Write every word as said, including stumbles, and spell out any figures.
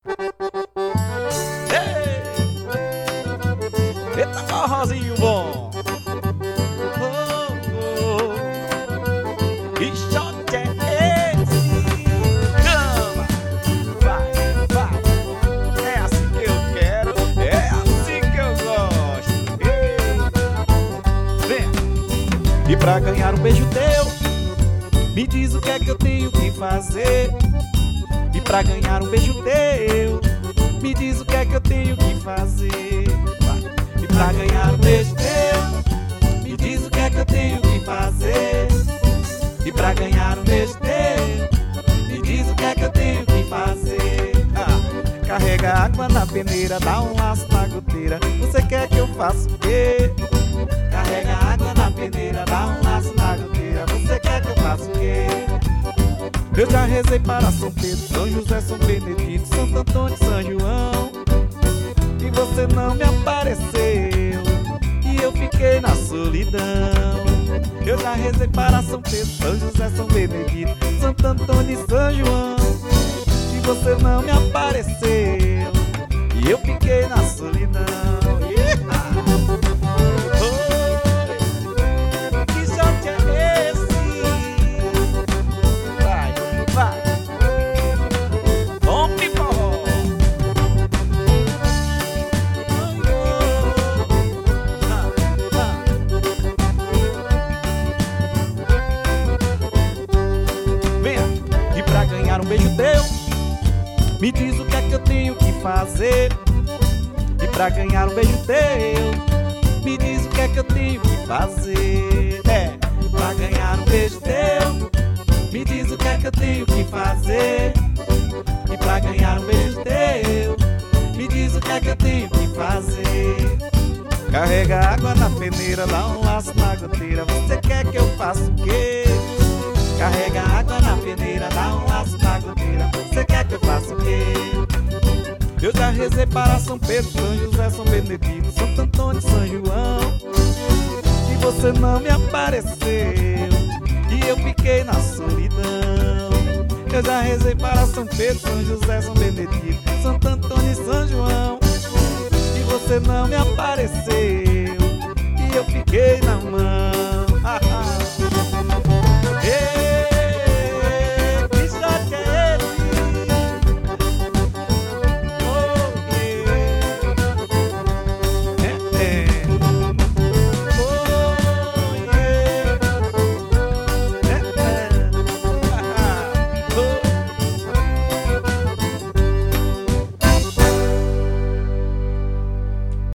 Ei! Eita forrozinho bom! Oh, oh. Que shot é esse? Cama! Vai, vai! É assim que eu quero, é assim que eu gosto! Ei. Vem! E pra ganhar um beijo teu, me diz o que é que eu tenho que fazer. E pra ganhar um beijo teu, me diz o que é que eu tenho que fazer. Vai. E pra ganhar um beijo teu, me diz o que é que eu tenho que fazer. E pra ganhar um beijo teu, me diz o que é que eu tenho que fazer. Ah, carrega água na peneira, dá um laço na goteira. Você quer que eu faça o quê? Carrega água na peneira, dá um laço na goteira. Você quer que eu faça o quê? Eu já rezei para São Pedro, São José, São Benedito, Santo Antônio, São João, e você não me apareceu, e eu fiquei na solidão. Eu já rezei para São Pedro, São José, São Benedito, Santo Antônio e São João, e você não me apareceu, e eu fiquei na solidão. Yeah! Um beijo teu, me diz o que é que eu tenho que fazer. E pra ganhar um beijo teu, me diz o que é que eu tenho que fazer. É, pra ganhar um beijo teu, me diz o que é que eu tenho que fazer. E pra ganhar um beijo teu, me diz o que é que eu tenho que fazer. Carrega água na peneira, dá um laço na goteira. Você quer que eu faça o quê? Carrega água na peneira, dá um laço na goteira. Você quer que eu faça o quê? Eu já rezei para São Pedro, São José, São Benedito, Santo Antônio, São João, e você não me apareceu, e eu fiquei na solidão. Eu já rezei para São Pedro, São José, São Benedito, Santo Antônio e São João, e você não me apareceu, e eu fiquei na mão.